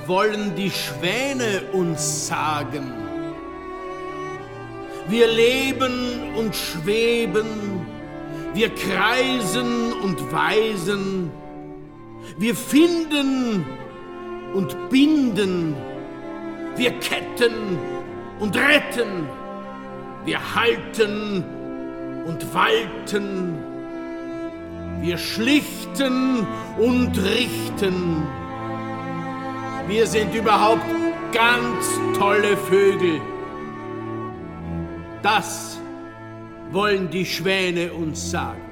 wollen die Schwäne uns sagen? Wir leben und schweben, wir kreisen und weisen, wir finden und binden, wir ketten und retten, wir halten und walten, wir schlichten und richten. Wir sind überhaupt ganz tolle Vögel. Das wollen die Schwäne uns sagen.